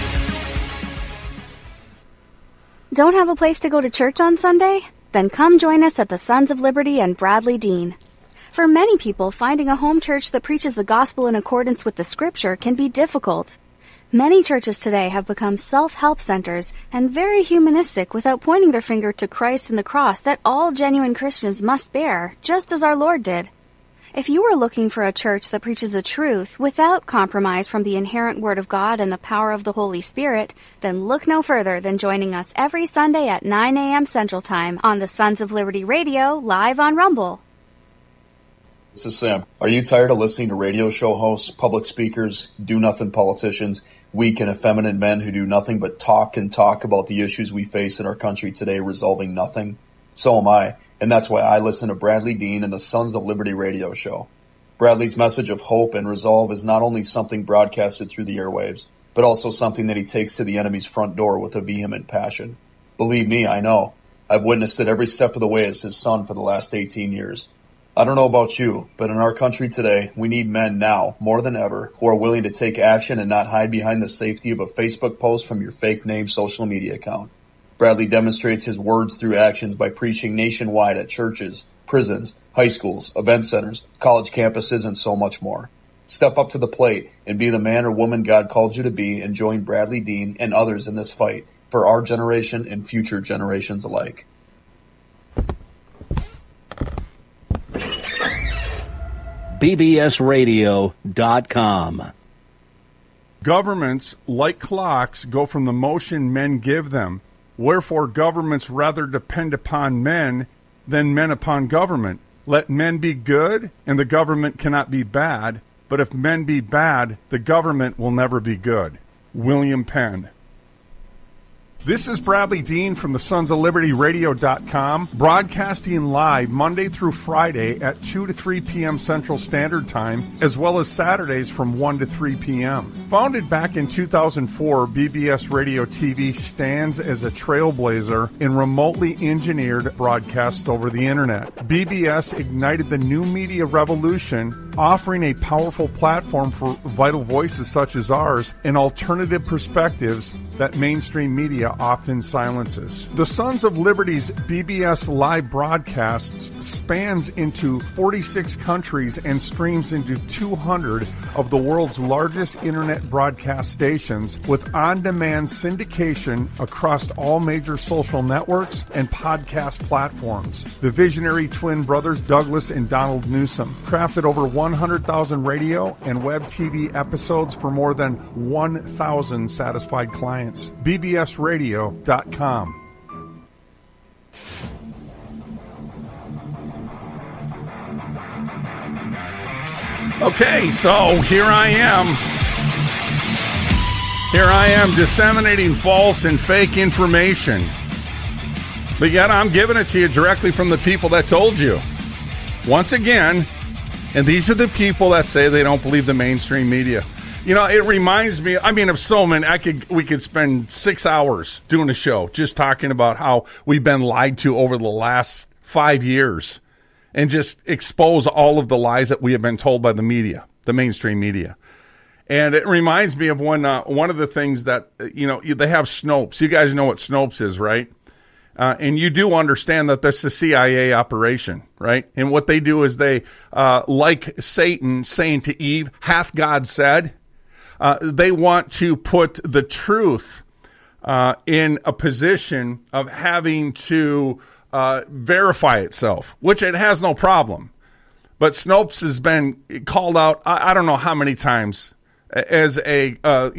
Don't have a place to go to church on Sunday? Then come join us at the Sons of Liberty and Bradley Dean. For many people, finding a home church that preaches the gospel in accordance with the scripture can be difficult. Many churches today have become self-help centers and very humanistic without pointing their finger to Christ and the cross that all genuine Christians must bear, just as our Lord did. If you are looking for a church that preaches the truth without compromise from the inherent Word of God and the power of the Holy Spirit, then look no further than joining us every Sunday at 9 a.m. Central Time on the Sons of Liberty Radio, live on Rumble. This is Sam. Are you tired of listening to radio show hosts, public speakers, do-nothing politicians, weak and effeminate men who do nothing but talk and talk about the issues we face in our country today, resolving nothing? So am I, and that's why I listen to Bradley Dean and the Sons of Liberty radio show. Bradley's message of hope and resolve is not only something broadcasted through the airwaves, but also something that he takes to the enemy's front door with a vehement passion. Believe me, I know. I've witnessed it every step of the way as his son for the last 18 years. I don't know about you, but in our country today, we need men now, more than ever, who are willing to take action and not hide behind the safety of a Facebook post from your fake name social media account. Bradley demonstrates his words through actions by preaching nationwide at churches, prisons, high schools, event centers, college campuses, and so much more. Step up to the plate and be the man or woman God called you to be, and join Bradley Dean and others in this fight for our generation and future generations alike. BBSRadio.com. Governments, like clocks, go from the motion men give them. Wherefore governments rather depend upon men than men upon government. Let men be good, and the government cannot be bad. But if men be bad, the government will never be good. William Penn. This is Bradley Dean from the Sons of Liberty Radio.com, broadcasting live Monday through Friday at 2 to 3 p.m. Central Standard Time, as well as Saturdays from 1 to 3 p.m. Founded back in 2004, BBS Radio TV stands as a trailblazer in remotely engineered broadcasts over the Internet. BBS ignited the new media revolution, offering a powerful platform for vital voices such as ours and alternative perspectives that mainstream media often silences. The Sons of Liberty's BBS live broadcasts spans into 46 countries and streams into 200 of the world's largest internet broadcast stations, with on-demand syndication across all major social networks and podcast platforms. The visionary twin brothers Douglas and Donald Newsom crafted over 100,000 radio and web TV episodes for more than 1,000 satisfied clients. BBSRadio.com. Okay, so here I am. Here I am disseminating false and fake information. But yet I'm giving it to you directly from the people that told you. Once again, and these are the people that say they don't believe the mainstream media. You know, it reminds me, I mean, of so many. We could spend 6 hours doing a show just talking about how we've been lied to over the last 5 years and just expose all of the lies that we have been told by the media, the mainstream media. And it reminds me of when one of the things that, you know, they have Snopes. You guys know what Snopes is, right? And you do understand that this is a CIA operation, right? And what they do is they, like Satan saying to Eve, hath God said? They want to put the truth in a position of having to verify itself, which it has no problem. But Snopes has been called out, I don't know how many times, as a,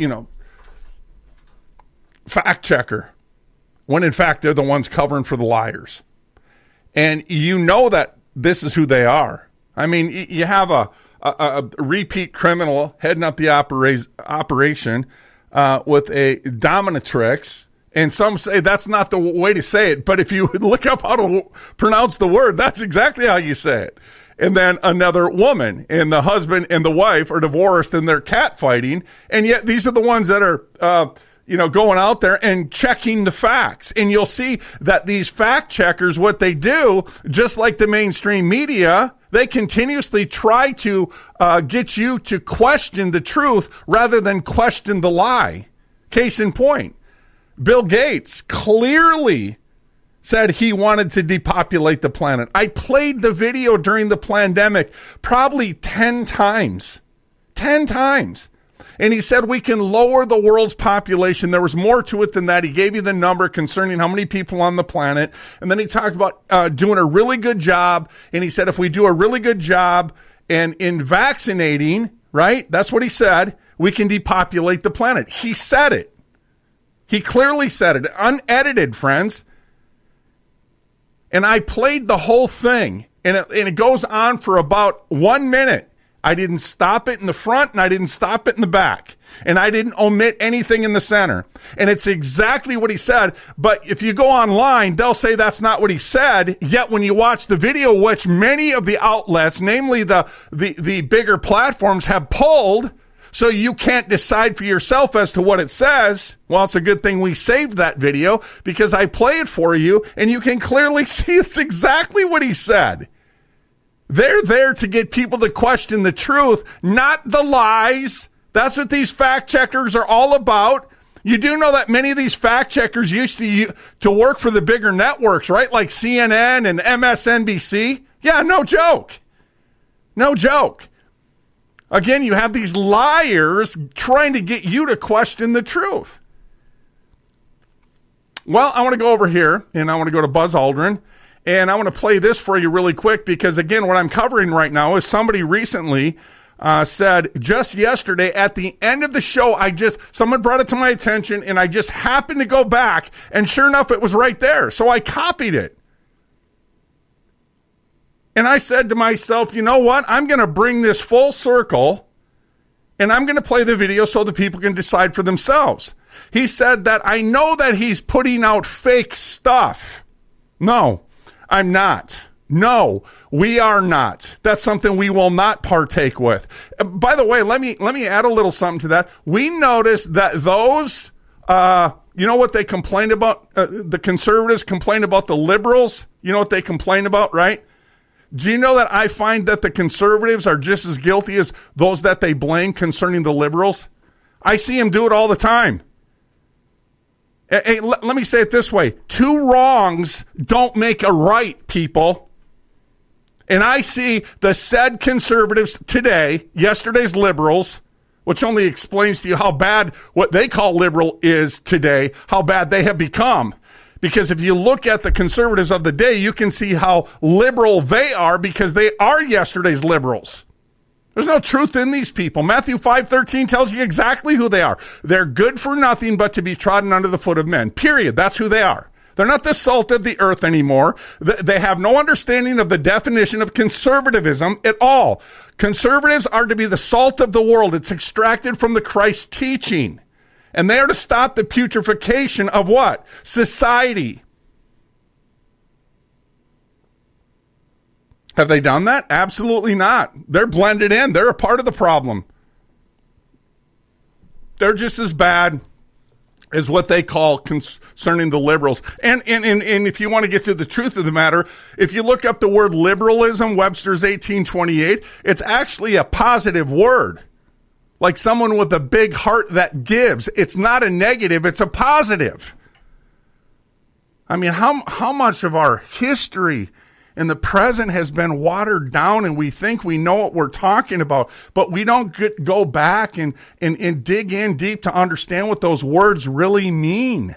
fact checker, when in fact they're the ones covering for the liars. And you know that this is who they are. I mean, you have a repeat criminal heading up the operation with a dominatrix, and some say that's not the way to say it, but if you look up how to pronounce the word, that's exactly how you say it. And then another woman, and the husband and the wife are divorced and they're catfighting, and yet these are the ones that are going out there and checking the facts. And you'll see that these fact checkers, what they do, just like the mainstream media, they continuously try to get you to question the truth rather than question the lie. Case in point, Bill Gates clearly said he wanted to depopulate the planet. I played the video during the pandemic probably 10 times. 10 times. And he said we can lower the world's population. There was more to it than that. He gave you the number concerning how many people on the planet. And then he talked about doing a really good job. And he said if we do a really good job and in vaccinating, right? That's what he said. We can depopulate the planet. He said it. He clearly said it. Unedited, friends. And I played the whole thing. And it goes on for about 1 minute. I didn't stop it in the front, and I didn't stop it in the back. And I didn't omit anything in the center. And it's exactly what he said. But if you go online, they'll say that's not what he said. Yet when you watch the video, which many of the outlets, namely the bigger platforms, have pulled, so you can't decide for yourself as to what it says. Well, it's a good thing we saved that video, because I play it for you, and you can clearly see it's exactly what he said. They're there to get people to question the truth, not the lies. That's what these fact checkers are all about. You do know that many of these fact checkers used to work for the bigger networks, right? Like CNN and MSNBC. Yeah, no joke. No joke. Again, you have these liars trying to get you to question the truth. Well, I want to go over here, and I want to go to Buzz Aldrin. And I want to play this for you really quick, because, again, what I'm covering right now is somebody recently said just yesterday at the end of the show, someone brought it to my attention, and I just happened to go back, and sure enough, it was right there. So I copied it. And I said to myself, you know what? I'm going to bring this full circle, and I'm going to play the video so the people can decide for themselves. He said that I know that he's putting out fake stuff. No. I'm not. No, we are not. That's something we will not partake with. By the way, let me add a little something to that. We noticed that those, you know what they complained about? The conservatives complain about the liberals. You know what they complain about, right? Do you know that I find that the conservatives are just as guilty as those that they blame concerning the liberals? I see them do it all the time. Hey, let me say it this way. 2 wrongs don't make a right, people. And I see the said conservatives today, yesterday's liberals, which only explains to you how bad what they call liberal is today, how bad they have become. Because if you look at the conservatives of the day, you can see how liberal they are, because they are yesterday's liberals. There's no truth in these people. Matthew 5:13 tells you exactly who they are. They're good for nothing but to be trodden under the foot of men. Period. That's who they are. They're not the salt of the earth anymore. They have no understanding of the definition of conservatism at all. Conservatives are to be the salt of the world. It's extracted from the Christ teaching. And they are to stop the putrefaction of what? Society. Have they done that? Absolutely not. They're blended in. They're a part of the problem. They're just as bad as what they call concerning the liberals. And if you want to get to the truth of the matter, if you look up the word liberalism, Webster's 1828, it's actually a positive word. Like someone with a big heart that gives. It's not a negative, it's a positive. I mean, how much of our history in the present has been watered down, and we think we know what we're talking about, but we don't go back and dig in deep to understand what those words really mean.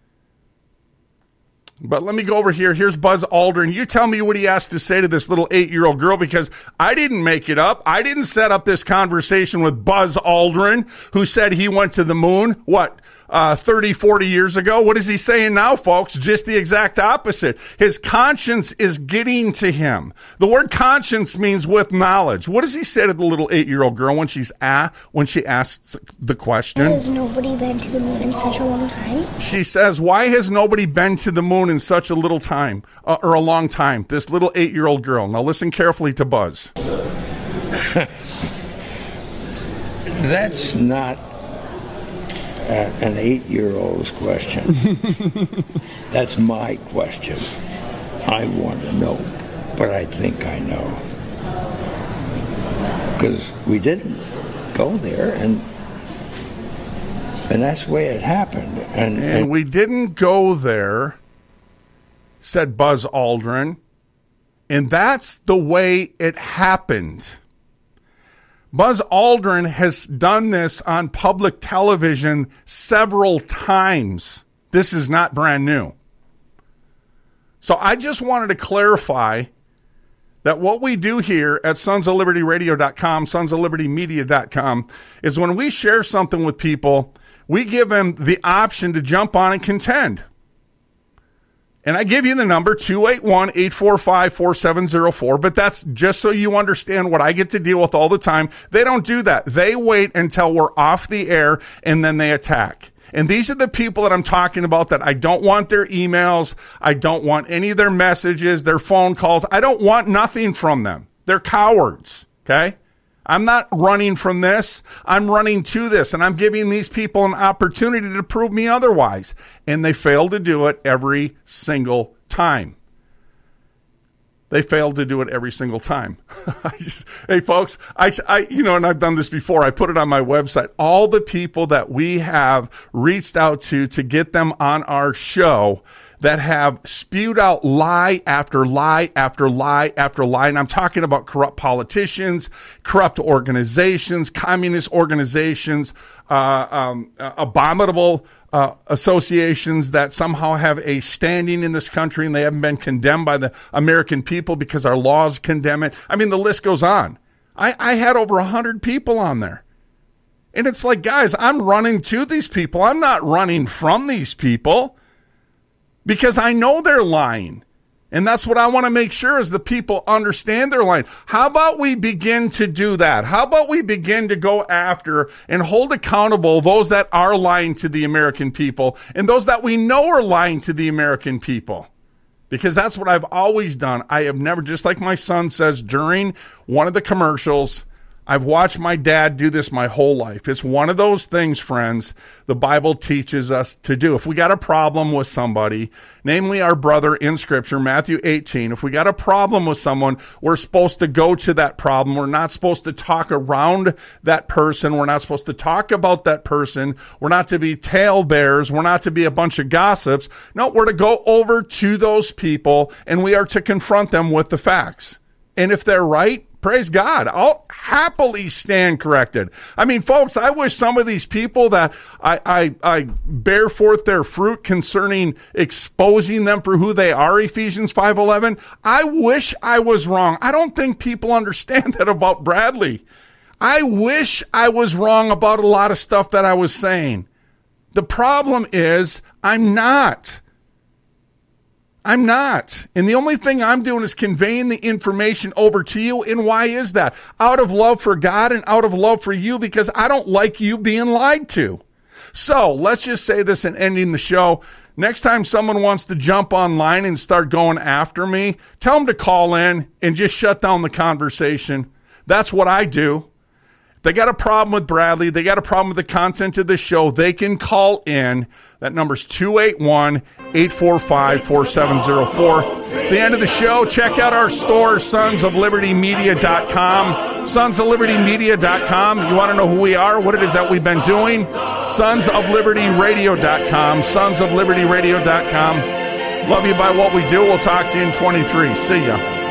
But let me go over here. Here's Buzz Aldrin. You tell me what he has to say to this little 8-year-old girl, because I didn't make it up. I didn't set up this conversation with Buzz Aldrin, who said he went to the moon, 30, 40 years ago. What is he saying now, folks? Just the exact opposite. His conscience is getting to him. The word conscience means with knowledge. What does he say to the little 8-year-old girl when she asks the question? Why has nobody been to the moon in such a long time? She says, why has nobody been to the moon in such a little time, or a long time? This little 8-year-old girl. Now listen carefully to Buzz. That's not an 8-year-old's question. That's my question. I want to know, but I think I know. Because we didn't go there, and that's the way it happened. And we didn't go there, said Buzz Aldrin, and that's the way it happened. Buzz Aldrin has done this on public television several times. This is not brand new. So I just wanted to clarify that what we do here at sonsoflibertyradio.com, sonsoflibertymedia.com, is when we share something with people, we give them the option to jump on and contend. And I give you the number, 281-845-4704, but that's just so you understand what I get to deal with all the time. They don't do that. They wait until we're off the air, and then they attack. And these are the people that I'm talking about that I don't want their emails. I don't want any of their messages, their phone calls. I don't want nothing from them. They're cowards, okay? I'm not running from this. I'm running to this, and I'm giving these people an opportunity to prove me otherwise. And they fail to do it every single time. They fail to do it every single time. Hey, folks, I and I've done this before. I put it on my website. All the people that we have reached out to get them on our show that have spewed out lie after lie after lie after lie. And I'm talking about corrupt politicians, corrupt organizations, communist organizations, abominable associations that somehow have a standing in this country, and they haven't been condemned by the American people because our laws condemn it. I mean, the list goes on. I had over 100 people on there. And it's like, guys, I'm running to these people. I'm not running from these people, because I know they're lying. And that's what I want to make sure is the people understand they're lying. How about we begin to do that? How about we begin to go after and hold accountable those that are lying to the American people and those that we know are lying to the American people? Because that's what I've always done. I have never, just like my son says during one of the commercials, I've watched my dad do this my whole life. It's one of those things, friends, the Bible teaches us to do. If we got a problem with somebody, namely our brother in Scripture, Matthew 18, if we got a problem with someone, we're supposed to go to that problem. We're not supposed to talk around that person. We're not supposed to talk about that person. We're not to be talebearers. We're not to be a bunch of gossips. No, we're to go over to those people, and we are to confront them with the facts. And if they're right, praise God, I'll happily stand corrected. I mean, folks, I wish some of these people that I bear forth their fruit concerning exposing them for who they are, Ephesians 5:11, I wish I was wrong. I don't think people understand that about Bradley. I wish I was wrong about a lot of stuff that I was saying. The problem is I'm not. And the only thing I'm doing is conveying the information over to you. And why is that? Out of love for God and out of love for you, because I don't like you being lied to. So let's just say this in ending the show. Next time someone wants to jump online and start going after me, tell them to call in and just shut down the conversation. That's what I do. they got a problem with Bradley, they got a problem with the content of the show, they can call in. That number's 281-845-4704. It's the end of the show. Check out our store, sonsoflibertymedia.com. Sonsoflibertymedia.com. You want to know who we are, what it is that we've been doing? Sonsoflibertyradio.com. Sonsoflibertyradio.com. Love you by what we do. We'll talk to you in 23. See ya.